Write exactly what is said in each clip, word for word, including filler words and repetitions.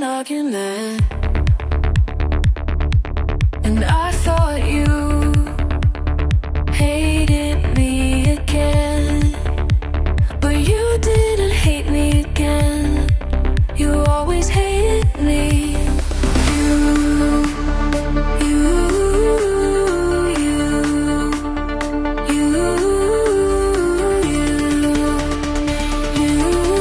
argument, and I thought you hated me again, but you didn't hate me again. You always hated me. You, you, you, you, you,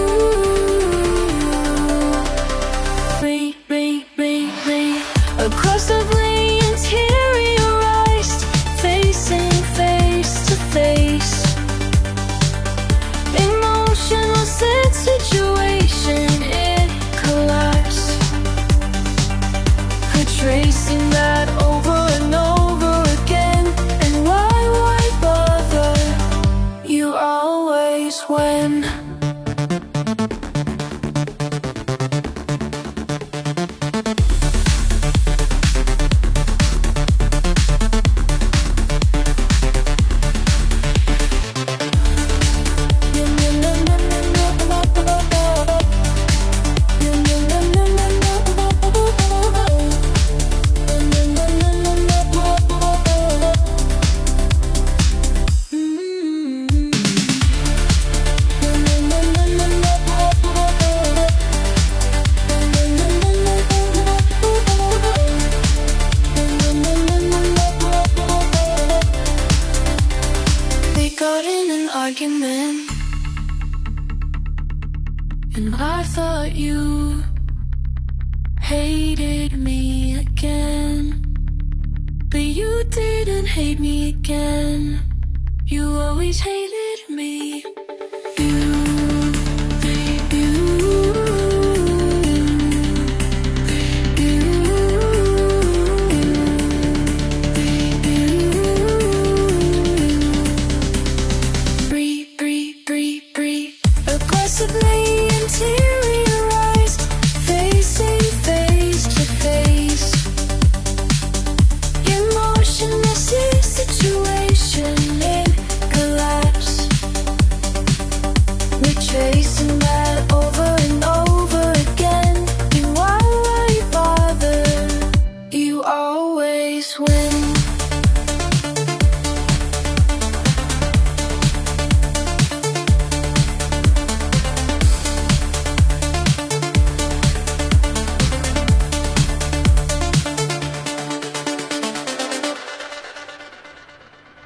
you. Me, me, me, me. Across the plains, terrorized, facing face to face. Emotional sad situation, it collapsed. Tracing that over and over again. And why, why bother? You always win. Got in an argument, and I thought you hated me again, but you didn't hate me again. You always hated me.